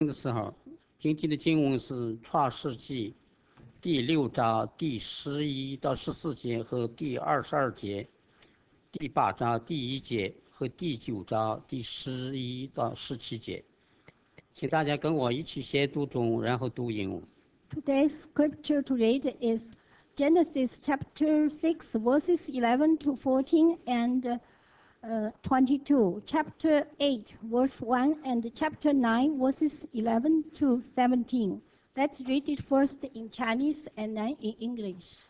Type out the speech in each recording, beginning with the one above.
的时候，今天的经文是《创世纪》第6章第11到14节和第22节、第8章第1节和第9章第11到17节。请大家跟我一起先读中，然后读英文。 Today's scripture to read is Genesis chapter 6, verses 11 to 14 and 22, chapter 8, verse 1, and chapter 9, verses 11 to 17. Let's read it first in Chinese and then in English.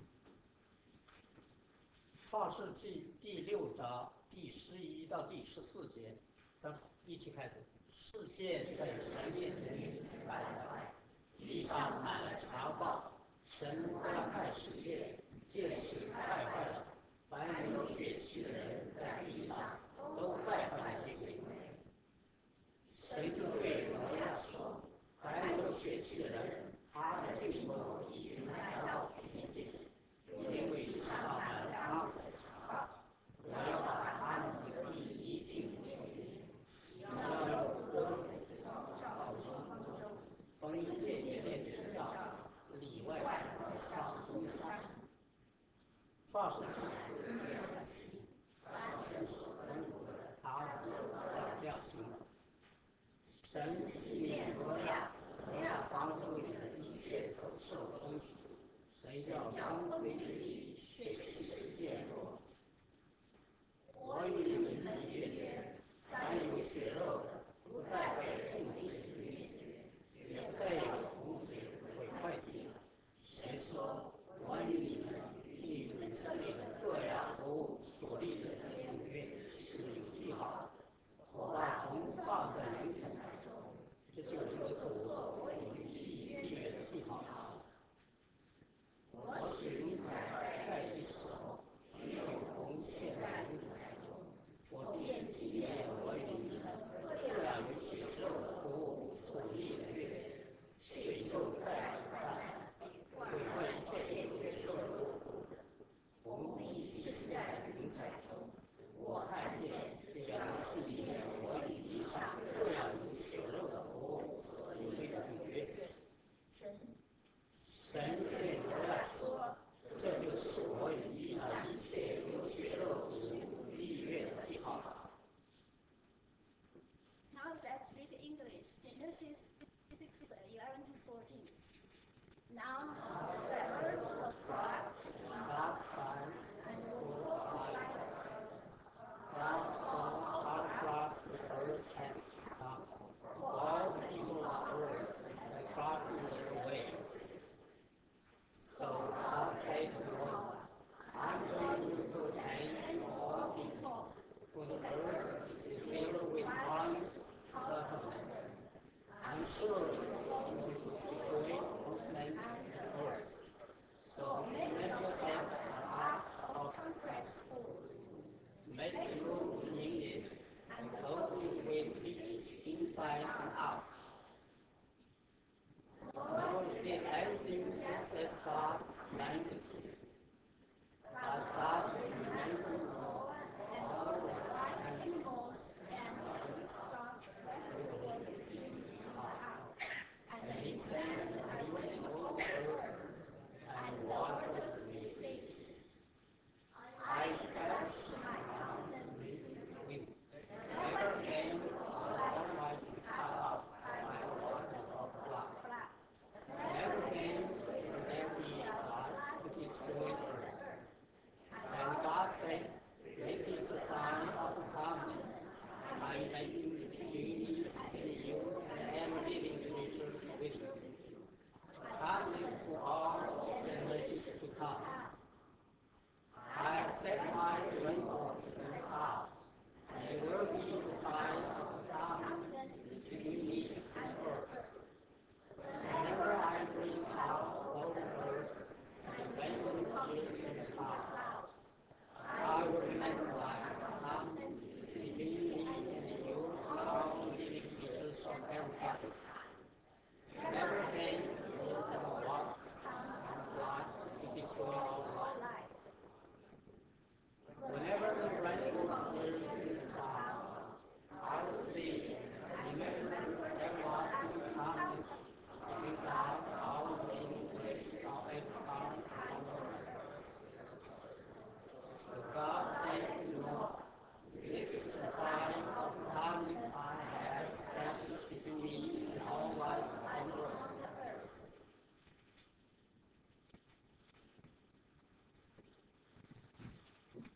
创世纪第6章第11到第14节，咱一起开始。世界在神面前败坏，地上满了强暴，神观看世界，见是败坏了，凡有血气的人在地上都败坏了行为。神就对挪亚说：凡有血气的人，他的镜头已经来到面前，因为地上满了他们的强暴，我要把他们的地一尽灭绝，要用歌照从中，逢渐渐之上，里外的上中山。创世纪，凡神所吩咐的，他就要这样行了。神纪念挪亚，挪亚方舟里的一切走兽牲畜，神叫风吹之地，血气之渐弱。我与你们约定，凡有血肉的，不再被洪水灭绝，也再有洪水毁坏地了。神说：我与你们这里的各样活物所立的永约是有记号的。我把铜放在灵泉中，这就是我与你立约的记号。我使云彩盖地之后，也有红线在云彩中。我便纪念我与你们各样有血肉的活物所立的约，血就再不泛滥，毁坏一切有血肉的活物。红必记在云彩中。我看见这样纪念我与地上各样有血肉的活物所立的约。神对挪亚说：这就是我与地上一切有血肉之物立约的记号。 Now let's read English. Genesis 6, 11 to 14. Now the earth was dark and was full of light. God saw how crops the earth had become, for all the people on earth had trodden their ways. So God said to Noah, I'm going to put an to all people, for the earth is filled with violence because of them. I'm surely going to destroy both men and the earth. So make yourself a heart of compressed food. Make rooms in it and coat it with fish inside and out. Now did everything just as God commanded him. But God remembered Noah and all the wild animals and the livestock that were with him in the ark. And he sent a wind over the earth, and waters received. I established my covenant with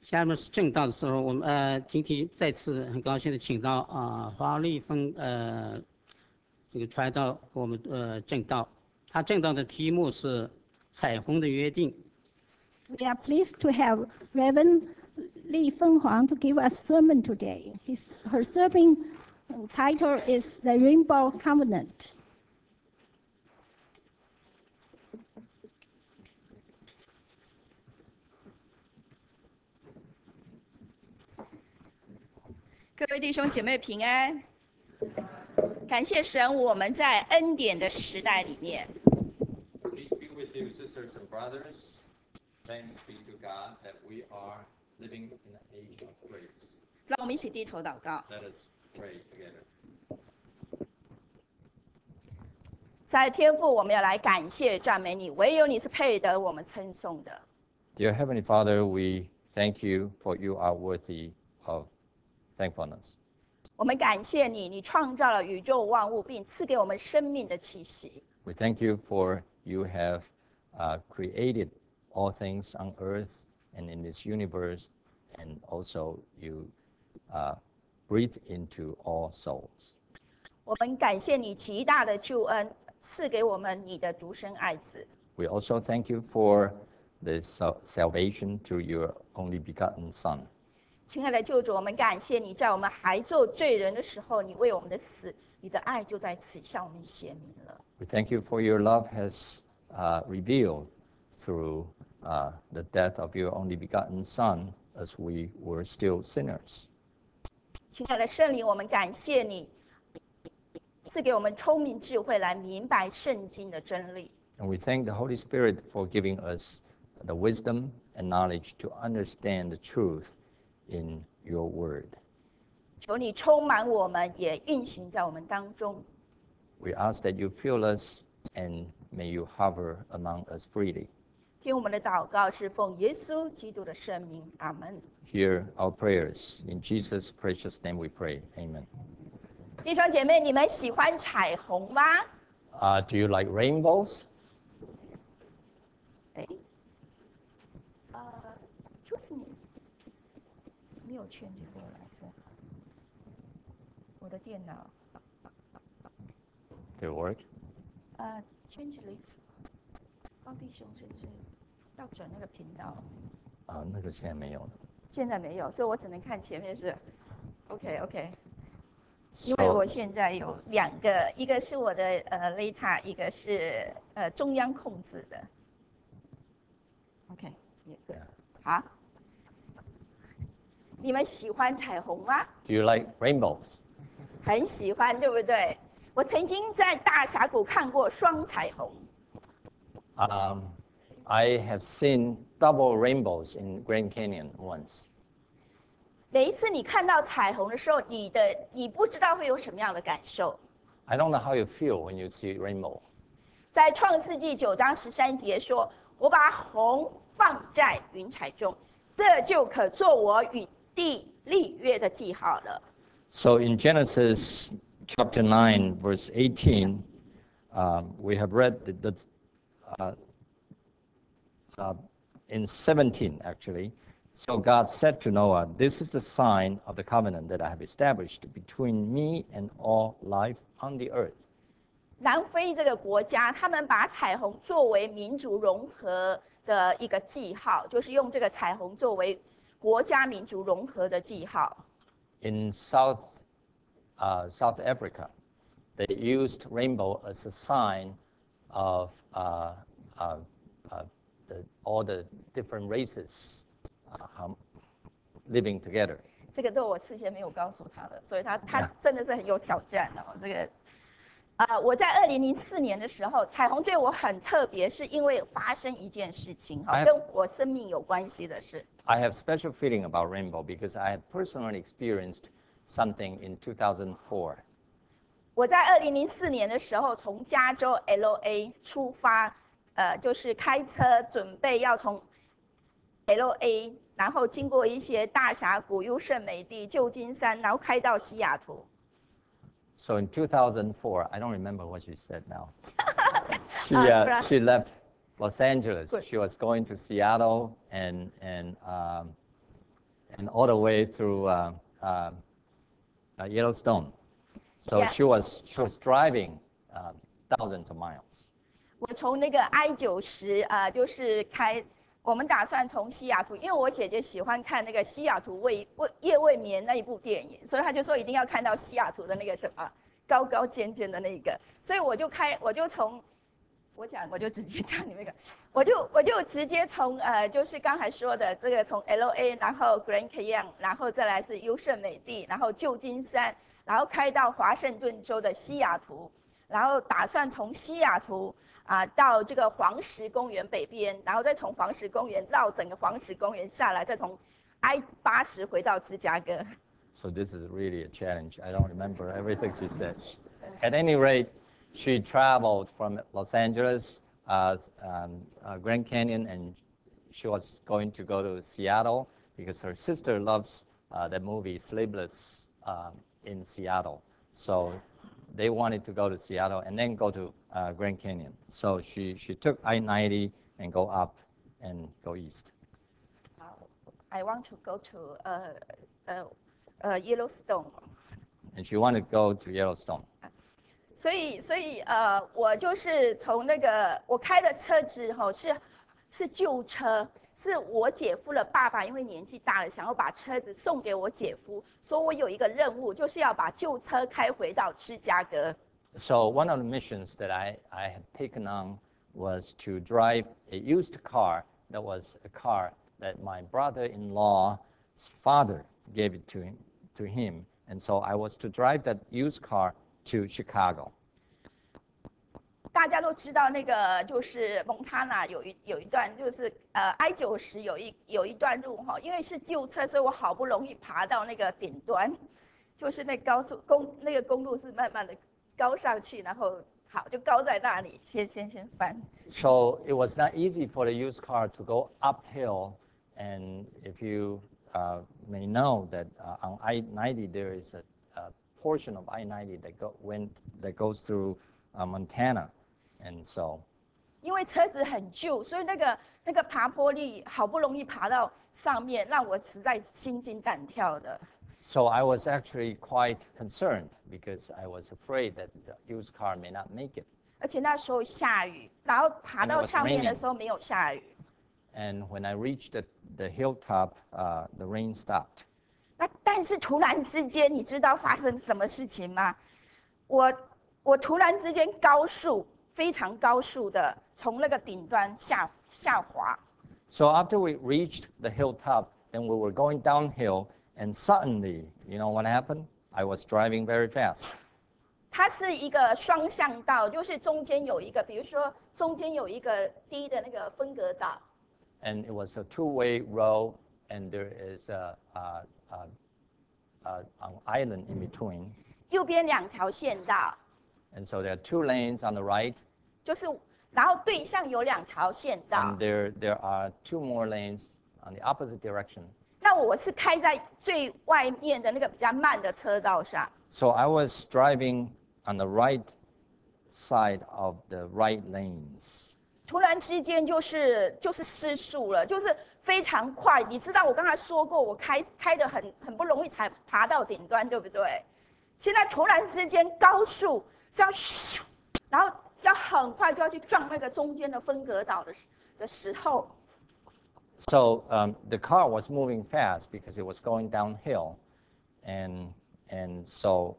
下面是正道的时候，我们今天再次很高兴的请到华丽峰这个传道我们正道，他正道的题目是彩虹的约定。 We are pleased to have Reverend Li Fenghuang to give us sermon today. Her sermon title is The Rainbow Covenant. 各位弟兄姐妹平安，感谢神，我们在恩典的时代里面。 Peace be with you, sisters and brothers. Thanks be to God that we are living in an age of grace. 让我们一起低头祷告。 Let us pray together. 在天父，我们要来感谢赞美你，唯有你是配得我们称颂的。 Dear Heavenly Father, we thank you for you are worthy of thankfulness. 我们感谢你，你创造了宇宙万物，并赐给我们生命的气息。 We thank you for you have created all things on earth and in this universe, and also you breathe into all souls. 我们感谢你极大的救恩，赐给我们你的独生爱子。 We also thank you for the salvation through your only begotten Son. 亲爱的救主，我们感谢你，在我们还做罪人的时候，你为我们的死，你的爱就在此向我们显明了。 We thank you for your love has revealed through the death of your only begotten Son as we were still sinners. 亲爱的圣灵，我们感谢你，赐给我们聪明智慧来明白圣经的真理。 And we thank the Holy Spirit for giving us the wisdom and knowledge to understand the truth in your word. 求你充满我们，也运行在我们当中。 We ask that you fill us and may you hover among us freely. 听我们的祷告，是奉耶稣基督的圣名，阿门。 Hear our prayers. In Jesus' precious name we pray. Amen. 弟兄姐妹，你们喜欢彩虹吗？ Do you like rainbows? 哎，就是你没有圈起过来是吧？我的电脑 Do it work? 圈起了一次。高弟兄是不是要转那个频道？ 那个现在没有了。 现在没有，所以我只能看前面是 OK。因 So, 为我现在有两个，一个是我的Leta， 一个是中央控制的。OK， 也对。好，你们喜欢彩虹吗？ do you like rainbows? 很喜欢，对不对？我曾经在大峡谷看过双彩虹。 I have seen double rainbows in Grand Canyon once. 每一次你看到彩虹的时候，你不知道会有什么样的感受。 I don't know how you feel when you see rainbow. 在创世纪9章13节说：“我把红放在云彩中，这就可做我与地立约的记号了。” So in Genesis chapter 9, verse 18, we have read that in 17 actually. So God said to Noah, "This is the sign of the covenant that I have established between me and all life on the earth." 南非这个国家，他们把彩虹作为民族融合的一个记号，就是用这个彩虹作为国家民族融合的记号。 In South Africa, they used rainbow as a sign of all the different races living together. 这个都我事先没有告诉他的，所以他真的是很有挑战哦。这个我在2004年的时候，彩虹对我很特别，是因为发生一件事情哈，跟我生命有关系的事。 I have special feeling about rainbow because I have personally experienced something in 2004. 我在2004年的时候，从加州 LA 出发，就是开车准备要从 LA， 然后经过一些大峡谷、优胜美地、旧金山，然后开到西雅图。 So in 2004, I don't remember what she said now. She left Los Angeles. Good. She was going to Seattle and and all the way through Yellowstone. So Yeah. she was driving thousands of miles. 我从那个 I-90就是开，我们打算从西雅图，因为我姐姐喜欢看那个西雅图夜未眠那一部电影，所以她就说一定要看到西雅图的那个什么高高尖尖的那个，所以我就从，我就直接讲你那个，我就直接从就是刚才说的这个从 LA， 然后 Grand Canyon， 然后再来是优胜美地，然后旧金山，然后开到华盛顿州的西雅图，然后打算从西雅图到这个黄石公园北边，然后再从黄石公园绕整个黄石公园下来，再从 I-80回到芝加哥。 So this is really a challenge. I don't remember everything she said. At any rate, she traveled from Los Angeles, Grand Canyon, and she was going to go to Seattle because her sister loves the movie Sleepless in Seattle. So they wanted to go to Seattle and then go to Grand Canyon. So she took I-90 and go up and go east. I want to go to Yellowstone. And she wanted to go to Yellowstone. 所以我就是从那个我开的车子是旧车，是我姐夫的爸爸，因为年纪大了，想要把车子送给我姐夫，说我有一个任务，就是要把旧车开回到芝加哥。 So one of the missions that I had taken on was to drive a used car that was a car that my brother-in-law's father gave it to him. And so I was to drive that used car to Chicago. 大家都知道那个就是蒙塔纳有一段就是I-90有一段路因为是旧车，所以我好不容易爬到那个顶端，就是那那个公路是慢慢的高上去，然后好就高在那里，先翻。 So it was not easy for the used car to go uphill, and if you may know that on I-90 there is a portion of I-90 that goes through Montana, and so. 因为车子很旧，所以那个爬坡力好不容易爬到上面，让我实在心惊胆跳的。 So I was actually quite concerned because I was afraid that the used car may not make it. 而且那时候下雨，然后爬到上面的时候没有下雨。 And when I reached the hilltop, the rain stopped. 但是突然之间，你知道发生什么事情吗？我突然之间非常高速的从那个顶端下滑。 So after we reached the hilltop, then we were going downhill, and suddenly, you know what happened? I was driving very fast. 它是一个双向道，就是中间有一个，比如说中间有一个低的那个分隔岛。 And it was a two-way road, and there is an island in between. 右边2条线道。 And so there are 2 lanes on the right. 然后对向有2条线道。 And there are 2 more lanes on the opposite direction. 那我是开在最外面的那个比较慢的车道上。 So I was driving on the right side of the right lanes. 突然之间就是失速了，就是非常快。你知道我刚才说过，我开得很不容易才爬到顶端，对不对？现在突然之间高速这样咻，然后要很快就要去撞那个中间的分隔岛的时候。 So the car was moving fast because it was going downhill, and so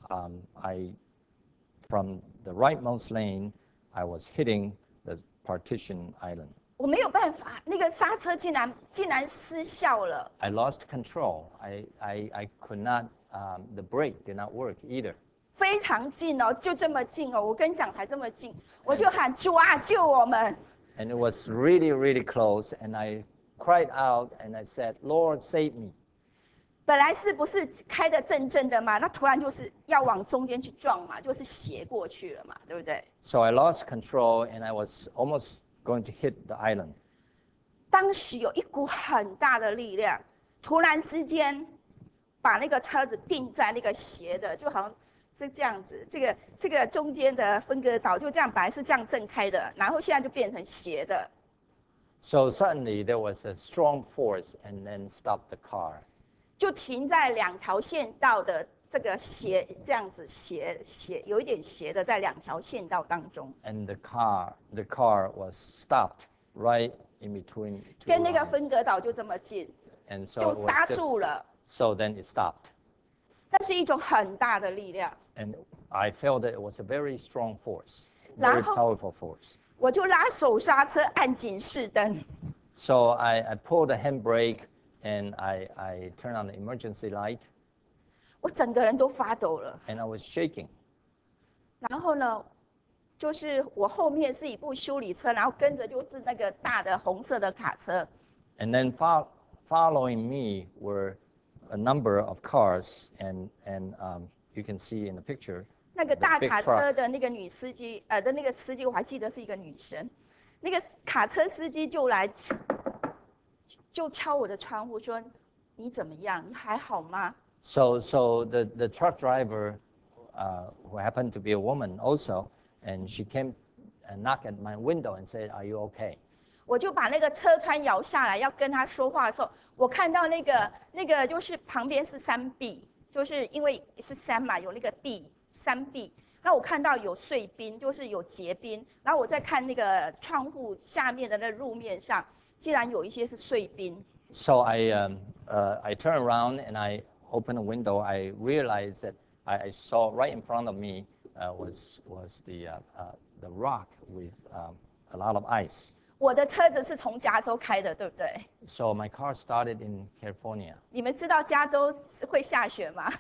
from the rightmost lane, I was hitting the partition island. 我没有办法，那个刹车竟然失效了。 I lost control. I could not. The brake did not work either. 非常近哦，就这么近哦，我跟你讲还这么近，我就喊主啊救我们。 And it was really, really close, and I cried out and I said, "Lord, save me." 本来是不是开得正的嘛？那突然就是要往中间去撞嘛，就是斜过去了嘛，对不对？ So I lost control, and I was almost going to hit the island. 当时有一股很大的力量，突然之间把那个车子定在那个斜的，就好像这样子，这个中间的分隔岛就这样，本来是这样正开的，然后现在就变成斜的。 So suddenly there was a strong force and then stopped the car. 就停在2条线道的这个斜这样子斜有一点斜的在2条线道当中， And the car was stopped right in between 2 跟那个 lines. 分隔岛就这么近， And so 就 it 刹 was 住 just, 了。 so then it stopped. 那是一种很大的力量， And I felt that it was a very strong force, 然 very 后 powerful force. 我就拉手刹车，按警示灯， So I pulled the handbrake and I turned on the emergency light 我整个人都发抖了。 and I was shaking. 然后呢，就是我后面是一部修理车，然后跟着就是那个大的红色的卡车， And then following me were a number of cars and you can see in the picture 那个 the 大 big 卡 truck. 车的那个女司机，的那个司机我还记得是一个女生，那个卡车司机就来就敲我的窗户说：“你怎么样？你还好吗？” So the truck driver, who happened to be a woman also, and she came and knocked at my window and said, "Are you okay?" 我就把那个车窗摇下来，要跟他说话的时候，我看到那个就是旁边是山壁，就是因为是山嘛，有那个山壁。那我看到有碎冰，就是有结冰。然后我再看那个窗户下面的那路面上，竟然有一些是碎冰。 So I turned around and I opened a window. I realized that I saw right in front of me was the rock with a lot of ice. 我的车子是从加州开的，对不对？ So my car started in California. 你们知道加州会下雪吗？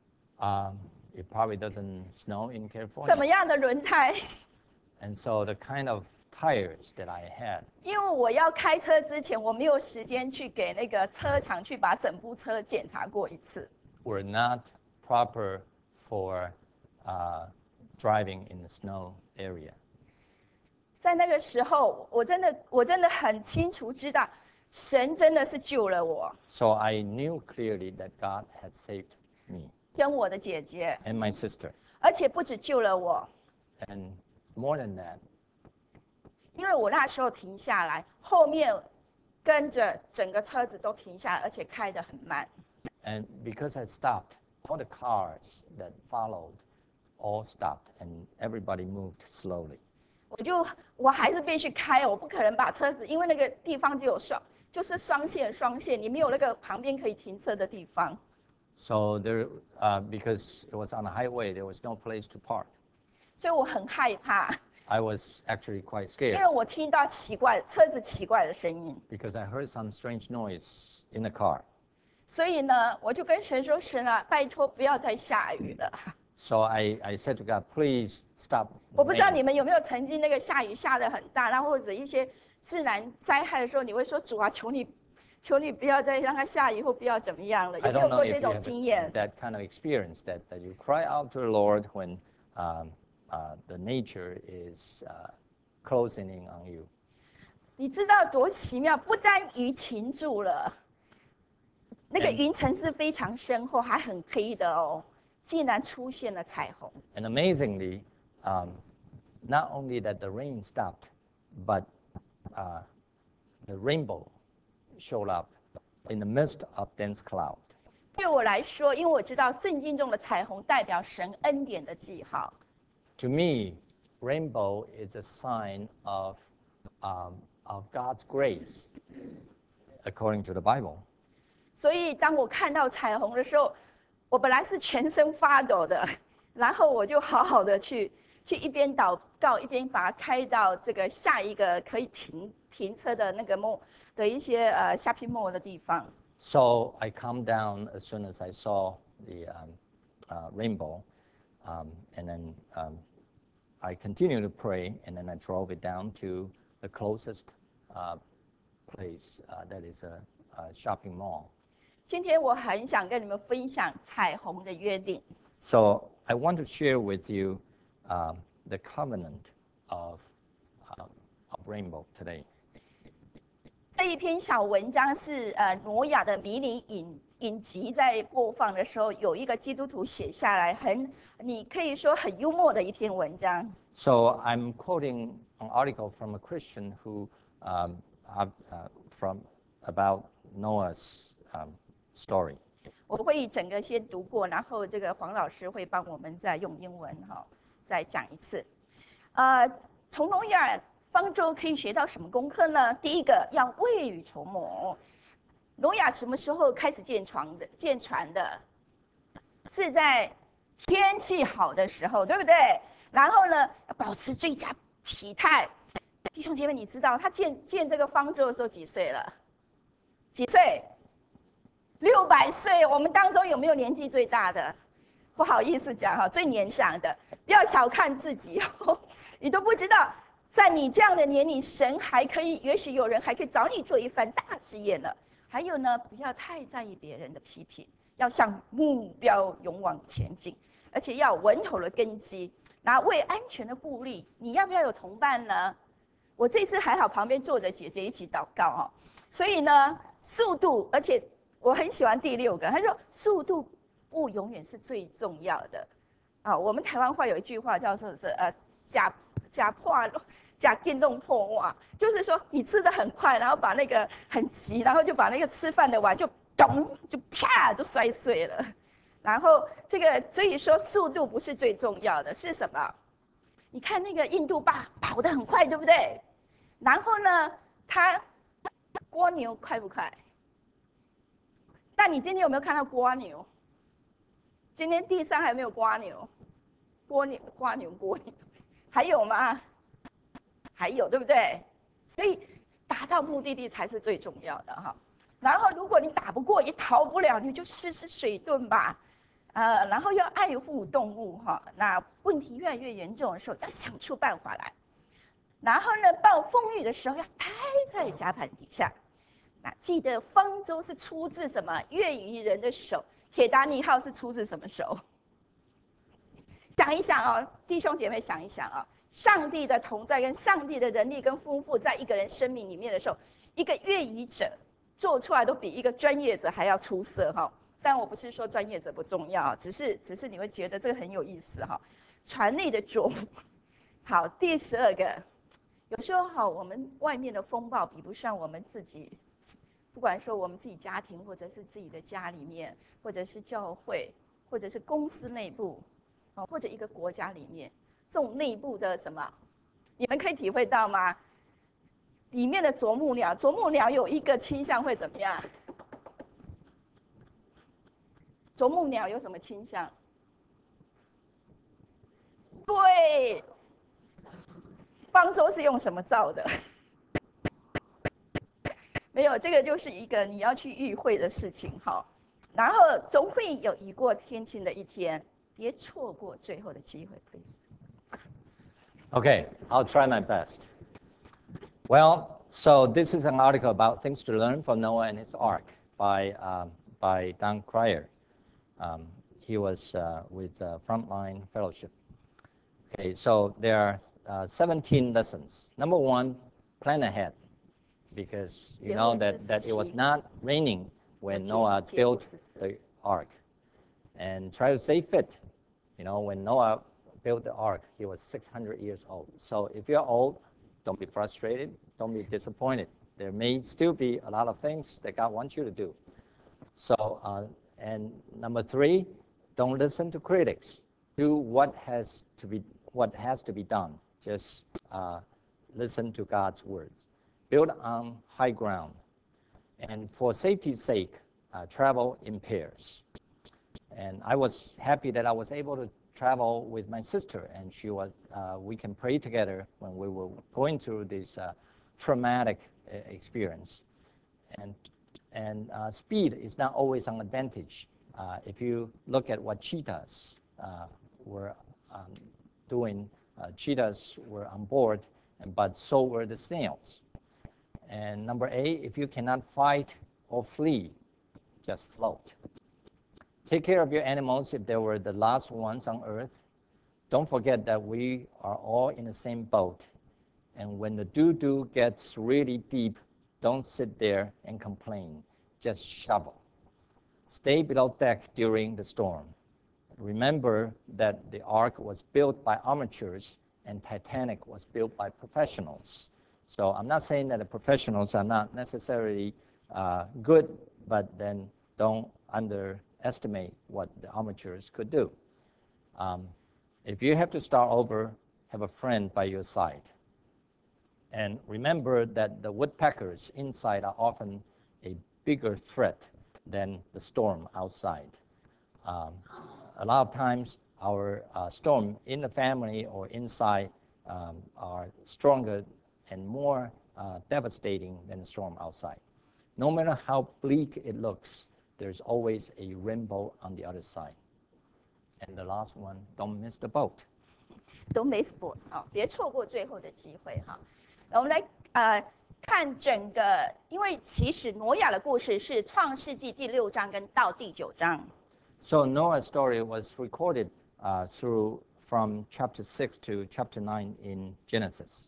It probably doesn't snow in 什么 California. 样的轮胎？ And so the kind of tires that I had, 因为我要开车之前，我没有时间去给那个车厂去把整部车检查过一次。 were not proper for driving in the snow area. 在那个时候，我真的很清楚知道，神真的是救了我， So I knew clearly that God had saved me 跟我的姐姐， and my sister. 而且不止救了我， And more than that, 因为我那时候停下来，后面跟着整个车子都停下来，而且开得很慢。 and because I stopped, all the cars that followed all stopped and everybody moved slowly. 我还是必须开，我不可能把车子，因为那个地方就是双线，你没有那个旁边可以停车的地方， So there, because it was on a highway, there was no place to park. 所以我很害怕， I was actually quite 因 scared 为我听到车子奇怪的声音， because I heard some strange noise in the car. 所以呢，我就跟神说：“神啊，拜托不要再下雨了。” So I said to God, please stop. 我不知道 rain. 你们有没有曾经那个下雨下得很大，然后或者一些自然灾害的时候，你会说主啊，求你不要再让它下雨或不要怎么样了， I 有没有 don't know 过 if 这 you 种 have 经验？ that kind of experience that you cry out to the Lord when the nature is closing in on you. 你知道多奇妙？不单雨停住了，那个云层是非常深厚，还很黑的哦，竟然出现了彩虹。 And amazingly, not only that the rain stopped, but the rainbow showed up in the midst of dense cloud. 对我来说，因为我知道圣经中的彩虹代表神恩典的记号， To me, rainbow is a sign of God's grace, according to the Bible. 所以当我看到彩虹的时候，我本来是全身发抖的，然后我就好好的去一边祷告，一边把它开到这个下一个可以停车的那个的一些shopping mall 的地方。 So I calmed down as soon as I saw the rainbow, and then I continued to pray, and then I drove it down to the closest place that is a shopping mall. 今天我很想跟你们分享彩虹的约定。 So I want to share with you the covenant of rainbow today. 这一篇小文章是挪亚的迷你影集在播放的时候，有一个基督徒写下来，你可以说很幽默的一篇文章。 So I'm quoting an article from a Christian who from about Noah's story. 我会整个先读过，然后这个黄老师会帮我们再用英文再讲一次。从挪亚方舟可以学到什么功课呢？第一个要未雨绸缪。挪亚什么时候开始建船的？是在天气好的时候，对不对？然后呢，要保持最佳体态。弟兄姐妹，你知道他建这个方舟的时候几岁了？几岁？600岁。我们当中有没有年纪最大的？不好意思讲最年长的，不要小看自己你都不知道，在你这样的年龄，神还可以，也许有人还可以找你做一番大事业呢。还有呢，不要太在意别人的批评，要向目标勇往前进，而且要有稳妥的根基。然后为安全的顾虑，你要不要有同伴呢？我这次还好，旁边坐着姐姐一起祷告所以呢，速度，而且我很喜欢第6个，他说速度不永远是最重要的我们台湾话有一句话叫做是假电动破瓦，就是说你吃的很快，然后把那个很急，然后就把那个吃饭的碗就咚就啪就摔碎了。然后这个所以说速度不是最重要的，是什么？你看那个印度爸跑得很快，对不对？然后呢，他蜗牛快不快？但你今天有没有看到蜗牛？今天地上还没有蜗牛，蜗牛，还有吗？还有，对不对？所以达到目的地才是最重要的然后，如果你打不过，也逃不了，你就试试水遁吧。然后要爱护动物那问题越来越严重的时候，要想出办法来。然后呢，暴风雨的时候要待在甲板底下。那记得方舟是出自什么？越狱人的手。铁达尼号是出自什么手？想一想弟兄姐妹，想一想上帝的同在跟上帝的能力跟丰富，在一个人生命里面的时候，一个越狱者做出来都比一个专业者还要出色但我不是说专业者不重要，只是你会觉得这个很有意思船内的琢磨。好，第12个。有时候我们外面的风暴比不上我们自己，不管说我们自己家庭，或者是自己的家里面，或者是教会，或者是公司内部，或者一个国家里面，这种内部的什么，你们可以体会到吗？里面的啄木鸟有一个倾向会怎么样？啄木鸟有什么倾向？对。方舟是用什么造的？没有，这个就是一个你要去与会的事情然后总会有雨过天晴的一天，别错过最后的机会 ，please. Okay, I'll try my best. Well, so this is an article about things to learn from Noah and his ark by Don Cryer. He was with Frontline Fellowship. Okay, so there are 17 lessons. Number 1, plan ahead, because you know that it was not raining when Noah built the ark. And try to stay fit. You know, when Noah built the ark, he was 600 years old. So if you're old, don't be frustrated, don't be disappointed. There may still be a lot of things that God wants you to do. So, and number 3, don't listen to critics. Do what has to be done. Just listen to God's words. Build on high ground. And for safety's sake, travel in pairs. And I was happy that I was able to travel with my sister, and we can pray together when we were going through this traumatic experience. And speed is not always an advantage. If you look at what cheetahs were doing, cheetahs were on board, but so were the snails. And number 8, if you cannot fight or flee, just float. Take care of your animals if they were the last ones on earth. Don't forget that we are all in the same boat. And when the doo-doo gets really deep, don't sit there and complain. Just shovel. Stay below deck during the storm. Remember that the ark was built by amateurs and Titanic was built by professionals. So I'm not saying that the professionals are not necessarily good, but then don't estimate what the amateurs could do. If you have to start over, have a friend by your side. And remember that the woodpeckers inside are often a bigger threat than the storm outside. A lot of times, our storm in the family or inside are stronger and more devastating than the storm outside. No matter how bleak it looks, there's always a rainbow on the other side. And the last one, don't miss the boat. Don't miss boat 啊，别错过最后的机会哈。我们来看整个，因为其实挪亚的故事是创世纪第6章跟到第9章。 So Noah's story was recorded from chapter 6 to chapter 9 in Genesis.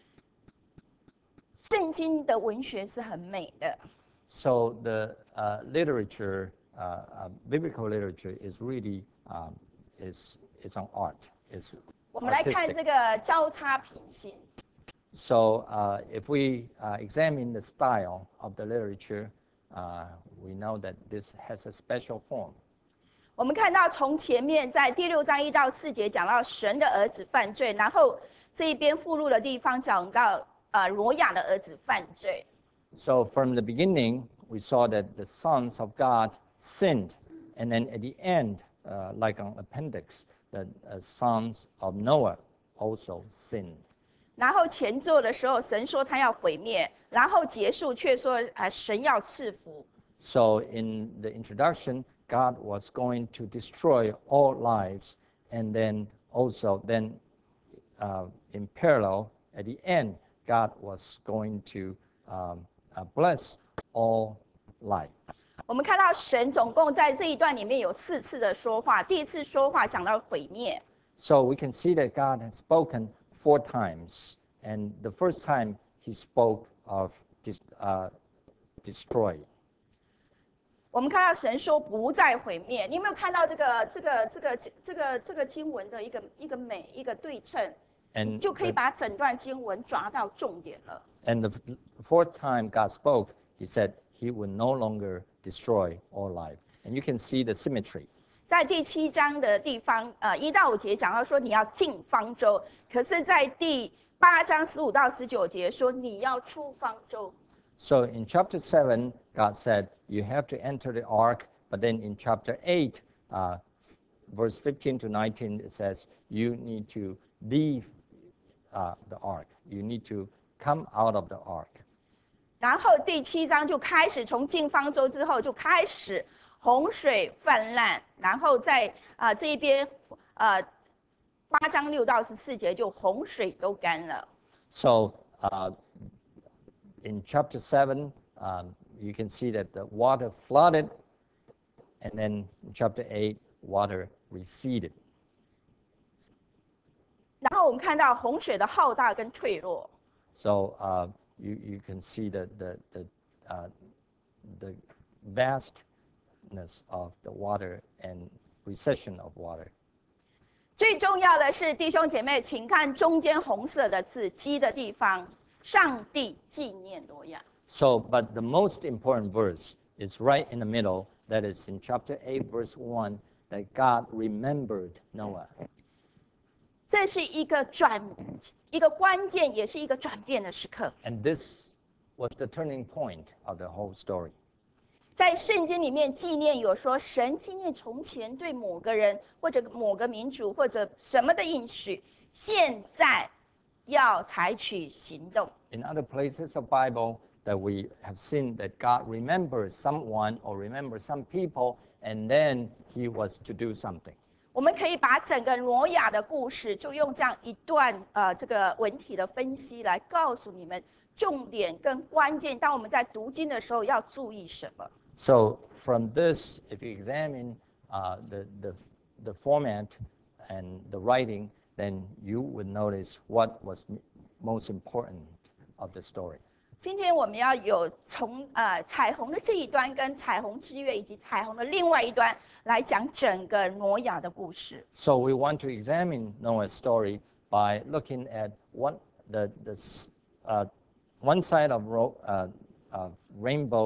圣经的文学是很美的。 So the literature, biblical literature, is really is an art. It's 我们来看 artistic. 这个交叉平行。 So if we examine the style of the literature, we know that this has a special form. 我们看到从前面在第6章1到4节讲到神的儿子犯罪，然后这一边附录的地方讲到挪亚的儿子犯罪。 So from the beginning, we saw that the sons of God sinned, and then at the end, like an appendix, the sons of Noah also sinned. 然后前作的时候，神说他要毁灭，然后结束却说神要赐福。 So in the introduction, God was going to destroy all lives, and then also in parallel, at the end, God was going to bless all life. 我们看到神总共在这一段里面有4次的说话，第一次说话讲到毁灭。 So we can see that God has spoken 4 times, and the first time he spoke of destroy. 我们看到神说不再毁灭，你有没有看到这个经文的一个美一个对称，你就可以把整段经文抓到重点了。 And the 4th time God spoke, he said he would no longer destroy all life. And you can see the symmetry. 在第7章的地方，1到5节讲到说你要进方舟，可是在第8章15到19节说你要出方舟。 So in chapter 7, God said, you have to enter the ark. But then in chapter 8, verse 15 to 19, it says, you need to leave the ark. You need to come out of the ark. 然后第7章就开始从进方舟之后就开始洪水泛滥，然后在这一边8章6到14节就洪水都干了。 So in chapter 7, you can see that the water flooded, and then in chapter 8, water receded. 然后我们看到洪水的浩大跟退落。 So you can see the vastness of the water and recession of water. 最重要的是，弟兄姐妹，请看中间红色的字“基”的地方，上帝纪念挪亚。 So, but the most important verse is right in the middle. That is in chapter 8, verse 1, that God remembered Noah. 这是一个关键，也是一个转变的时刻。 And this was the turning point of the whole story. 在圣经里面，纪念有说神纪念从前对某个人或者某个民族或者什么的应许，现在要采取行动。 In other places of Bible that we have seen that God remembers someone or remembers some people, and then he was to do something. 我们可以把整个挪亚的故事，就用这样一段这个文体的分析来告诉你们重点跟关键。当我们在读经的时候要注意什么？ So from this, if you examine the format and the writing, then you would notice what was most important of the story. 今天我们要有从彩虹的这一端，跟彩虹之月以及彩虹的另外一端来讲整个挪亚的故事。 So we want to examine Noah's story by looking at one side of rainbow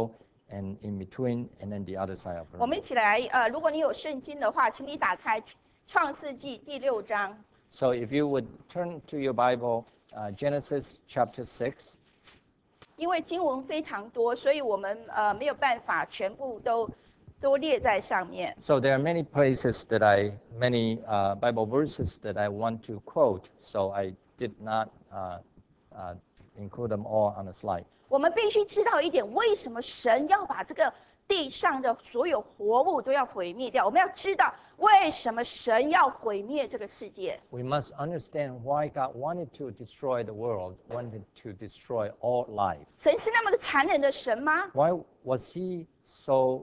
and in between, and then the other side of the 我们 rainbow. 一起来，如果你有圣经的话，请你打开创世纪第6章。 So if you would turn to your Bible, Genesis chapter 6. 因为经文非常多，所以我们没有办法全部都列在上面。 So there are many places many Bible verses that I want to quote, so I did not include them all on the slide. 我们必须知道一点，为什么神要把这个地上的所有活物都要毁灭掉？我们要知道为什么神要毁灭这个世界。 We must understand why God wanted to destroy the world, wanted to destroy all life. 神是那么的残忍的神吗？ Why was he so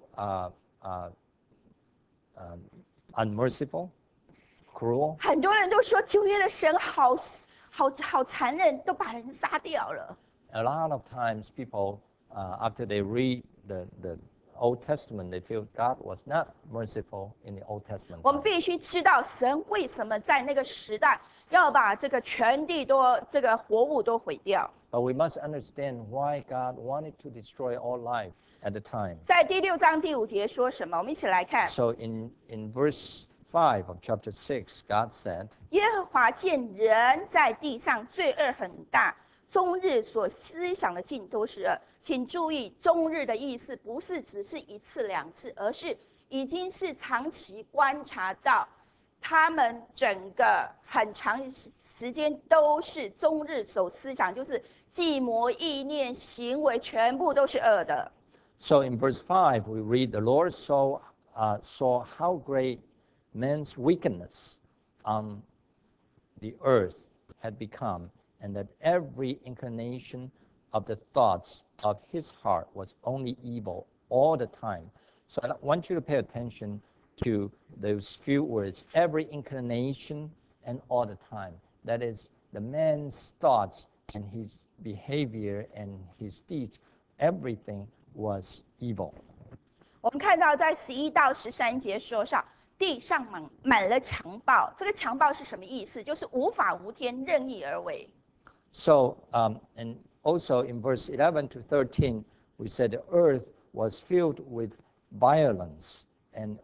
unmerciful, cruel? 很多人都说旧约的神好残忍，都把人杀掉了。 A lot of times people, after they read the Old Testament, they feel God was not merciful in the Old Testament. 我们必须知道神为什么在那个时代要把这个全地这个活物都毁掉。 But we must understand why God wanted to destroy all life at the time. 在第6章第5节说什么？我们一起来看。 So in verse 5 of chapter 6, God said, 耶和华见人在地上罪恶很大，终日所思想的尽都是恶。请注意，终日的意思不是只是1次2次，而是已经是长期观察到，他们整个很长时间都是终日所思想，就是计谋、意念、行为，全部都是恶的。 So in verse 5, we read, the Lord saw how great man's wickedness on the earth had become, and that every inclination of the thoughts of his heart was only evil all the time. So I want you to pay attention to those few words, every inclination and all the time. That is, the man's thoughts and his behavior and his deeds, everything was evil. 我们看到在11到13节说上，地上满了强暴。这个强暴是什么意思？就是无法无天，任意而为。 So, and also in verse 11 to 13, we said the earth was filled with violence and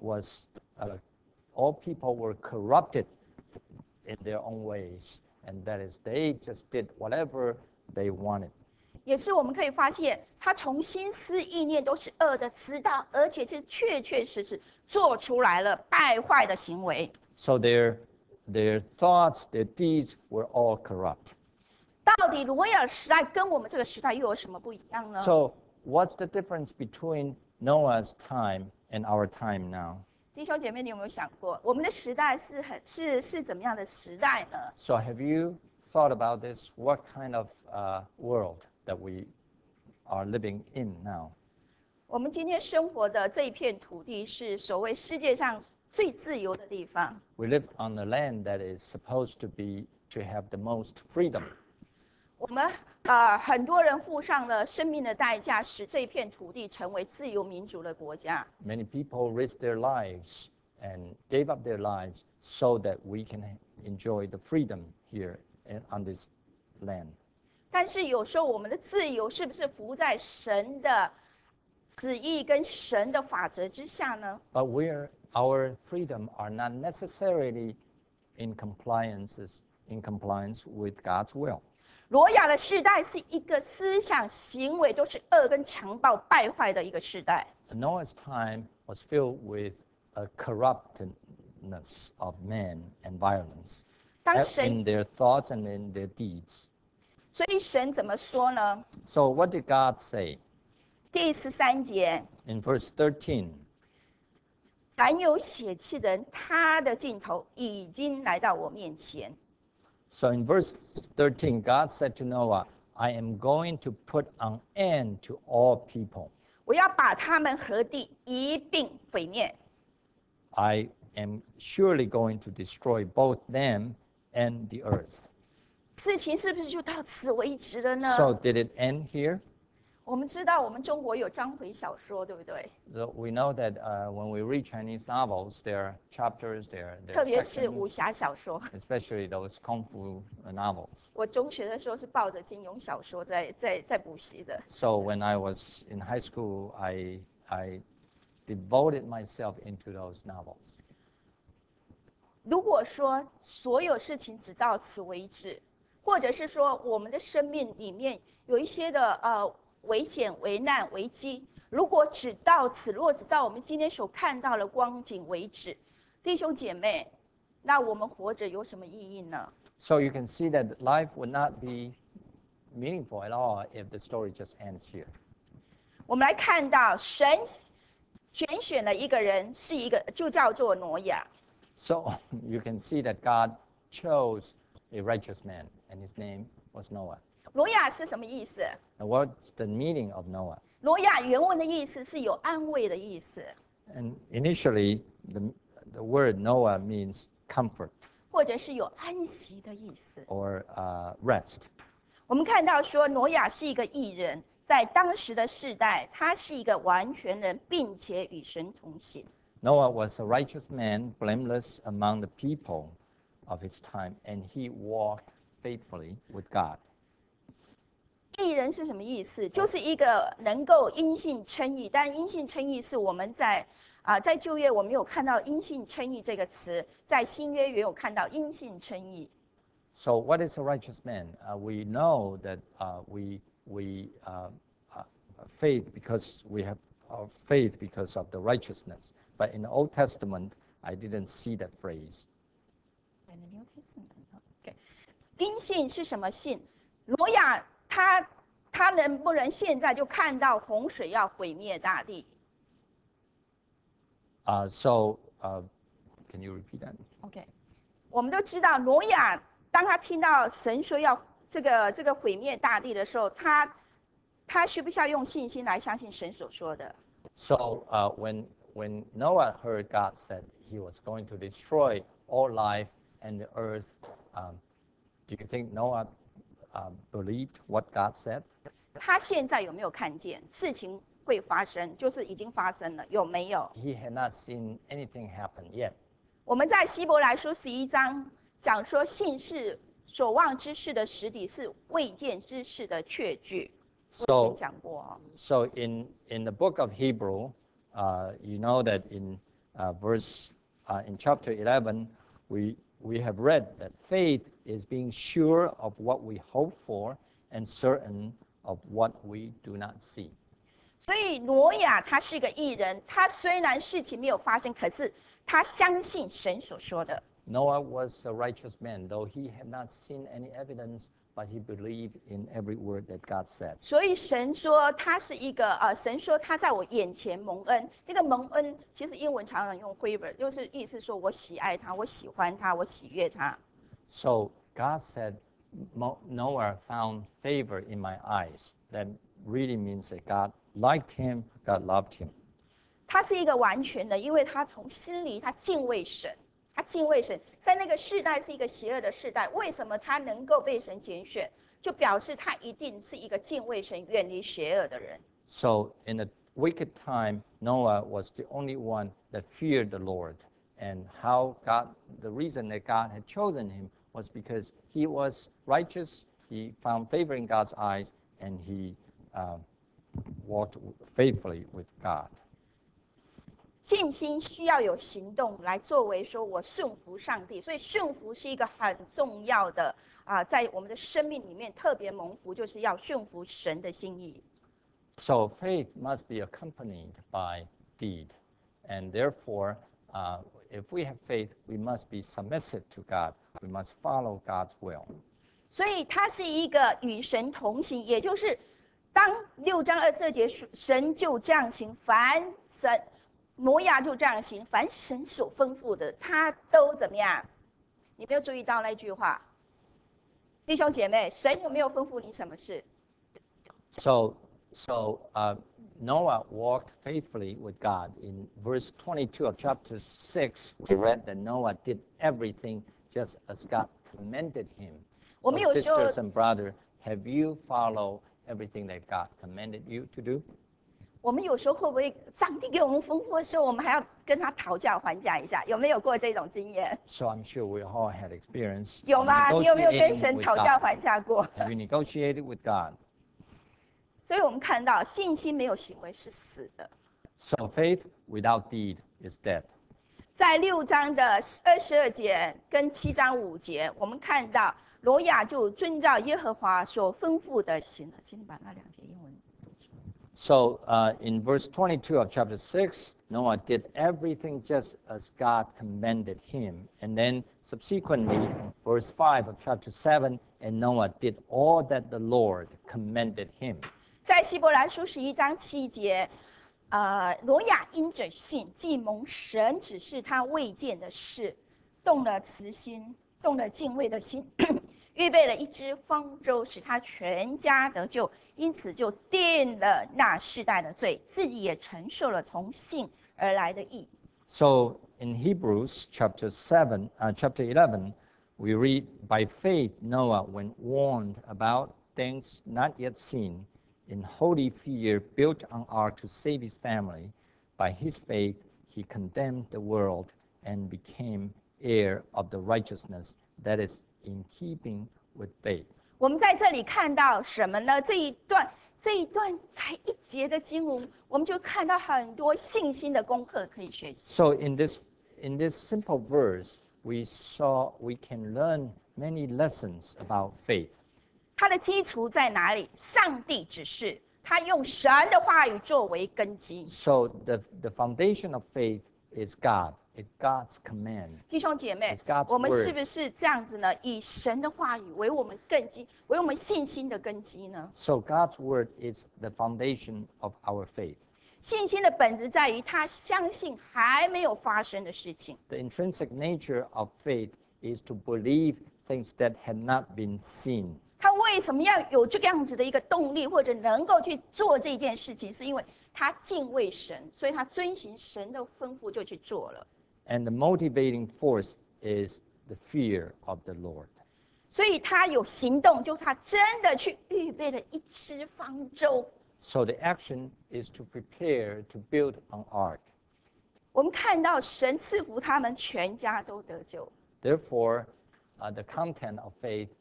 all people were corrupted in their own ways. And that is, they just did whatever they wanted. 也是我们可以发现，他从心思意念都是恶的，知道，而且是确实做出来了败坏的行为。 So their thoughts, their deeds were all corrupt. 到底挪亚时代跟我们这个时代又有什么不一样呢？ So what's the difference between Noah's time and our time now? 弟兄姐妹，你有没有想过，我们的时代是怎么样的时代呢？ So have you thought about this? What kind of world that we are living in now? 我们今天生活的这一片土地是所谓世界上最自由的地方。 We live on the land that is supposed to have the most freedom. 我们很多人付上了生命的代价，使这片土地成为自由民主的国家。 Many people risked their lives and gave up their lives so that we can enjoy the freedom here on this land. 但是有时候我们的自由是不是服在神的旨意跟神的法则之下呢？ But our freedom are not necessarily in compliance with God's will. 挪亚的世代是一个思想行为都是恶跟强暴败坏的一个世代。 Noah's time was filled with a corruptness of men and violence 当神 in their thoughts and in their deeds. 所以神怎么说呢？ So what did God say 第13节， in verse 13? 凡有血气的人，他的尽头已经来到我面前。 So in verse 13, God said to Noah, I am going to put an end to all people. 我要把他们和地一并毁灭。 I am surely going to destroy both them and the earth. 事情是不是就到此为止了呢？ So did it end here? 我们知道我们中国有章回小说，对不对？ So we know that when we read Chinese novels, there are chapters, there 特 are 别是武 sections, 侠小说。 especially those kung fu novels. 我中学的时候是抱着金庸小说在补习的。 So when I was in high school, I devoted myself into those novels. 如果说所有事情只到此为止，或者是说我们的生命里面有一些的危险、危难、危机，如果只到此，如果只到我们今天所看到的光景为止，弟兄姐妹，那我们活着有什么意义呢？ So you can see that life would not be meaningful at all if the story just ends here. 我们来看到神选了一个人，是一个就叫做挪亚。 So you can see that God chose a righteous man, and his name was Noah. 挪亚是什么意思？ And what's the meaning of Noah? 挪亚原文的意思是有安慰的意思， And initially, the word Noah means comfort 或者是有安息的意思。 or rest. 我们看到说，挪亚是一个义人，在当时的世代，他是一个完全人，并且与神同行。 Noah was a righteous man, blameless among the people of his time, and he walked faithfully with God. 义人是什么意思？就是一个能够因信称义，但因信称义是我们在旧约我们有看到因信称义这个词，在新约也有看到因信称义。 So, what is a righteous man? We know that we faith because we have our faith because of the righteousness. But in the Old Testament, I didn't see that phrase. 因信是什么信？挪亚他能不能现在就看到洪水要毁灭大地？ Can you repeat that? OK， 我们都知道挪亚，当他听到神说要这个毁灭大地的时候，他需不需要用信心来相信神所说的？ So when Noah heard God said he was going to destroy all life and the earth, do you think Noah believed what God said? 他现在有没有看见事情会发生？就是已经发生了，有没有？ He had not seen anything happen yet. 我们在希伯来书11章讲说，信是所望之事的实底，是未见之事的确据。我以前讲过哦。 So in the book of Hebrew, you know that in in chapter 11, we have read that faith is being sure of what we hope for and certain of what we do not see. 所以挪亚他是个义人，他虽然事情没有发生，可是他相信神所说的。 Noah was a righteous man, though he had not seen any evidence, but he believed in every word that God said. 所以神说他是一个神说他在我眼前蒙恩。这个蒙恩其实英文常常用 favor， 就是意思说我喜爱他，我喜欢他，我喜悦他。 So God said, Noah found favor in my eyes. That really means that God liked him, God loved him. 他是一个完全的，因为他从心里他敬畏神，他敬畏神，在那个世代是一个邪恶的世代，为什么他能够被神拣选？就表示他一定是一个敬畏神、远离邪恶的人。 So in the wicked time, Noah was the only one that feared the Lord. And the reason that God had chosen him was because he was righteous, he found favor in God's eyes, and he walked faithfully with God. 信心需要有行动来作为说我顺服上帝，所以顺服是一个很重要的在我们的生命里面特别蒙福，就是要顺服神的心意。 So faith must be accompanied by deed. And therefore, if we have faith, we must be submissive to God. We must follow God's will. 所以它是一个与神同行，也就是当6章22节神就这样行，凡神挪亚就这样行，凡神所吩咐的，他都怎么样？你没有注意到那句话？弟兄姐妹，神有没有吩咐你什么事？ So Noah walked faithfully with God. In verse 22 of chapter 6, we read that Noah did everything just as God commanded him. So sisters and brothers, have you followed everything that God commanded you to do? 我们有时候会不会上帝给我们丰富的时候，我们还要跟他讨价还价一下？有没有过这种经验？ So I'm sure we all had experience 有 of 吗？你有没有跟 negotiating 神 with 讨价 God. 还价过？ Have you negotiated with God? 所以我们看到信心没有行为是死的。 So faith without deed is dead. 在6章的22节跟7章5节，我们看到挪亚就遵照耶和华所吩咐的行了。请你把那2节英文。 So in verse 22 of chapter 6, Noah did everything just as God commanded him. And then subsequently, verse 5 of chapter 7, and Noah did all that the Lord commanded him. 在希伯来书11章7节，挪亚因着信，既蒙神指示他未见的事，动了慈心，动了敬畏的心，预备了一只方舟，使他全家得救，因此就定了那世代的罪，自己也承受了从信而来的义。 So in Hebrews chapter 11, we read, by faith Noah, when warned about things not yet seen, in holy fear built an ark to save his family. By his faith he condemned the world and became heir of the righteousness that is in keeping with faith. 我们在这里看到什么呢？这一段才1节的经文，我们就看到很多信心的功课可以学习。 So in this simple verse, we can learn many lessons about faith. 它的基础在哪里？上帝指示，他用神的话语作为根基。 So the foundation of faith is God. It's God's command. 弟兄姐妹 It's God's， 我们 word 是不是这样子呢？以神的话语为我们根基，为我们信心的根基呢？ So God's word is the foundation of our faith. 信心的本质在于他相信还没有发生的事情。 The intrinsic nature of faith is to believe things that had not been seen. 他为什么要有这个样子的一个动力，或者能够去做这件事情？是因为他敬畏神，所以他遵行神的吩咐就去做了。 And the motivating force is the fear of the Lord. 所以他有行动，就他真的去预备了一只方舟。 So the action is to prepare to build an ark. 我们看到神赐福他们全家都得救。 Therefore, the content of faith,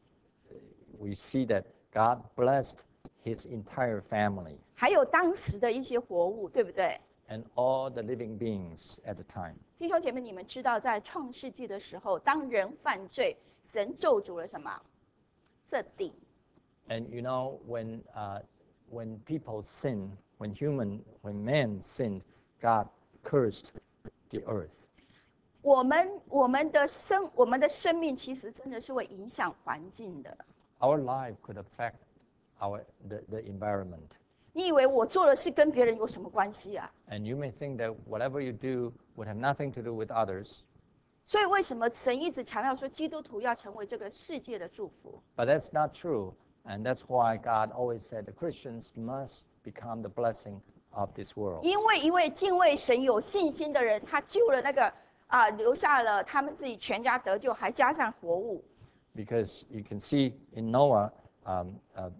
we see that God blessed his entire family 还有当时的一些活物，对不对？ and all the living beings at the time. 弟兄姐妹，你们知道，在创世纪的时候，当人犯罪，神咒诅了什么？这地。 And you know, when people sin, when man sinned, God cursed the earth. 我们的生命其实真的是会影响环境的。 Our life could affect the environment. 你以为我做的事跟别人有什么关系啊？ And you may think that whatever you do would have nothing to do with others. 所以为什么神一直强调说基督徒要成为这个世界的祝福？ But that's not true. And that's why God always said the Christians must become the blessing of this world. 因为一位敬畏神、有信心的人，他救了那个留下了他们自己全家得救，还加上活物。 Because you can see in Noah, a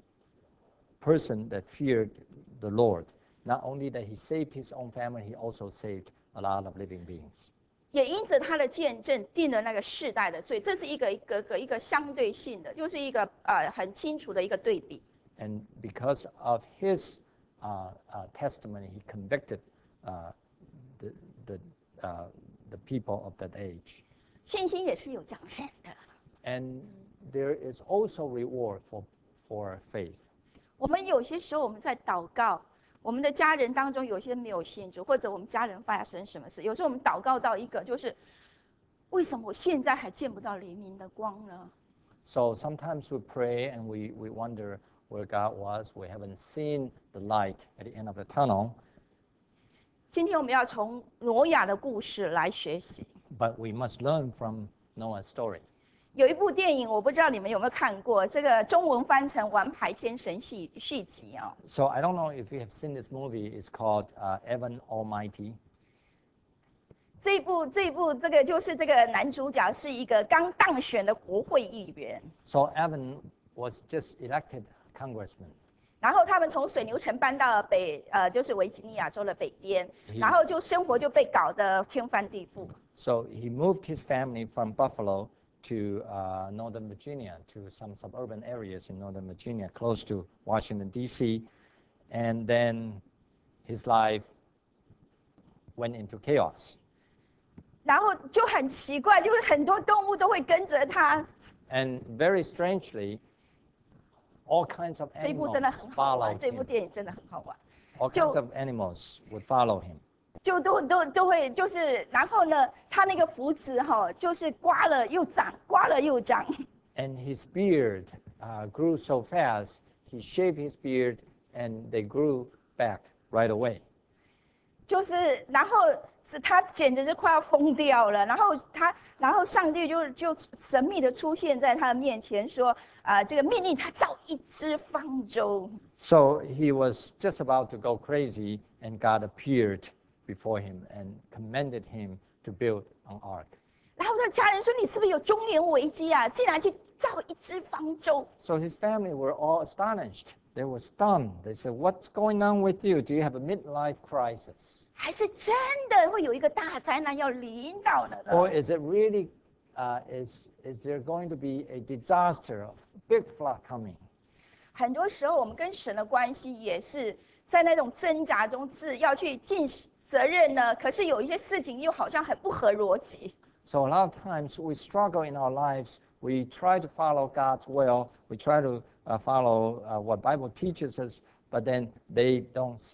person that feared the Lord. Not only that he saved his own family, he also saved a lot of living beings. 也因着他的见证定了那个世代的罪，这是一个相对性的，就是一个很清楚的一个对比。 And because of his testimony, he convicted the people of that age. 信心也是有奖赏的。 And there is also reward for faith. 我们有些时候我们在祷告，我们的家人当中有些没有信主，或者我们家人发生什么事，有时候我们祷告到一个就是，为什么我现在还见不到黎明的光呢？ So sometimes we pray and we wonder where God was. We haven't seen the light at the end of the tunnel. 今天我们要从挪亚的故事来学习。 But we must learn from Noah's story. 有一部电影，我不知道你们有没有看过，这个中文翻成《王牌天神续集》啊。 So I don't know if you have seen this movie. It's called Evan Almighty. 这一部这个就是这个男主角是一个刚当选的国会议员， So Evan was just elected congressman. 然后他们从水牛城搬到了就是维吉尼亚州的北边，然后就生活就被搞得天翻地覆。 So he moved his family from Buffalo to Northern Virginia, to some suburban areas in Northern Virginia, close to Washington, D.C., and then his life went into chaos. 然后就很奇怪，就是很多动物都会跟着他。 And very strangely, all kinds of 这部真的 animals 很好玩， followed 这部 him. 电影真的很好玩。 All kinds of animals would follow him. 就都会就是，然后呢，他那个胡子就是刮了又长，刮了又长。 And his beard grew so fast, he shaved his beard and they grew back right away. 就是，然后他简直是快要疯掉了。然后上帝就神秘的出现在他的面前，说这个命令他造一只方舟。 So he was just about to go crazy, and God appeared before him and commanded him to build an ark. 然后他的家人说：“你是不是有中年危机啊？竟然去造一只方舟。” So his family were all astonished. They were stunned. They said, "What's going on with you? Do you have a midlife crisis? 还是真的会有一个大灾难要临到了呢？ Or is it really, is there going to be a disaster of big flood coming?" 很多时候，我们跟神的关系也是在那种挣扎中，是要去尽责任呢。可是有一些事情又好像很不合逻辑。 So a lot of times we struggle in our lives. We try to follow God's will. We try to follow what Bible teaches us, but then they don't